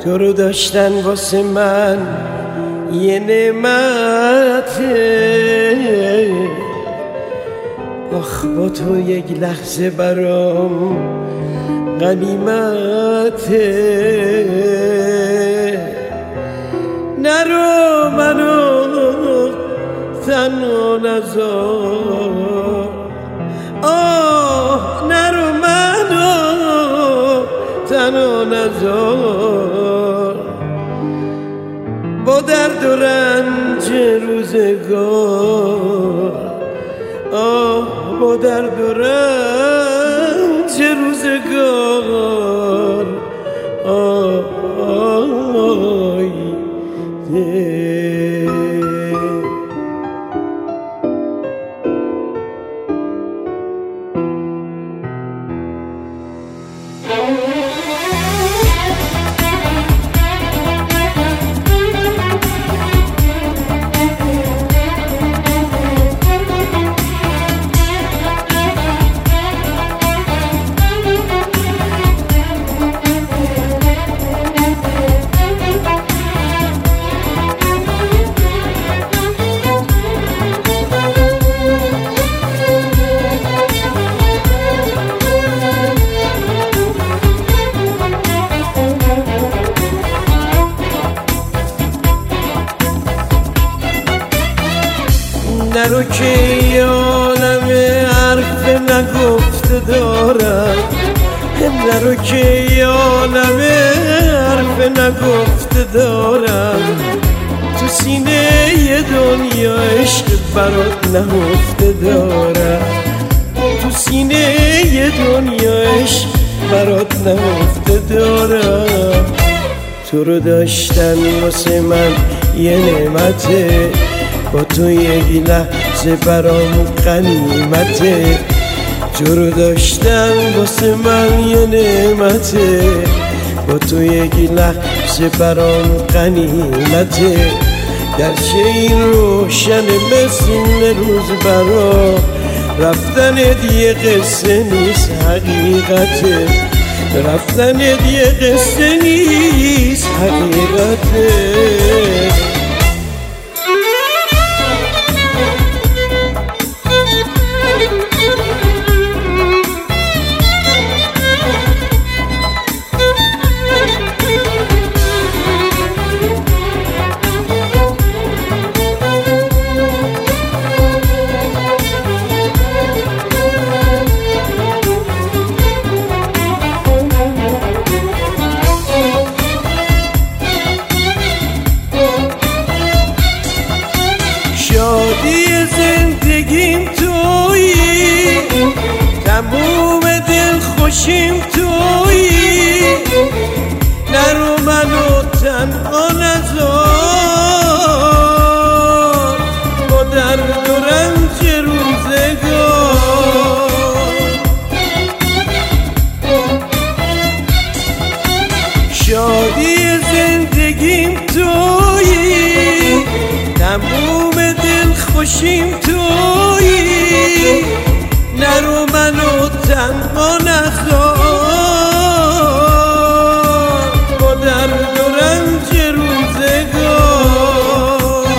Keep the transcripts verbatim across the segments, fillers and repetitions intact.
تو رو داشتن واسه من یه نعمته، آخ با تو یک لحظه برام غنیمته. نرو منو تنها نذار، آه نرو منو تنها نذار، با درد و رنج روزگار، آه با درد و رنج روزگار. آه آی نرو که یه عالم حرف نگفته دارم، نرو که یه عالم حرف نگفته دارم، تو سینه یه دنیا عشق برات نهفته دارم، تو سینه یه دنیا عشق برات نهفته دارم. تو رو داشتن واسه من یه نعمته، با تو یک لحظه برام غنیمته. تو رو داشتن واسه من یه نعمته، با تو یک لحظه برام غنیمته. گرچه این روشن مثل روز برا، رفتنت یه قصه نیست حقیقته، رفتنت یه قصه نیست حقیقته. شادی زندگیم تویی، تموم دل خوشیم تویی، نرو منو تنها نذار، با درد و رنج روزگار. شادی زندگیم تویی، تموم خوشیم تویی، نرو منو تنها نذار، با درد و رنج روزگار.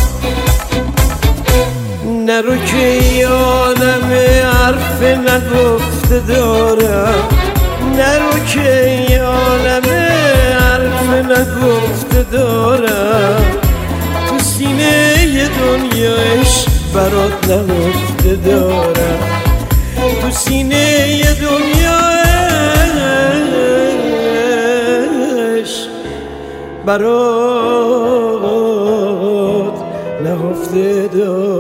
نرو که یه عالم حرف نگفته دارم، نرو که یه عالم حرف نگفته دارم، تو سینه یه دنیا عشق برات نهفته دارم، تو سینه یه دنیا عشق برات نهفته دارم.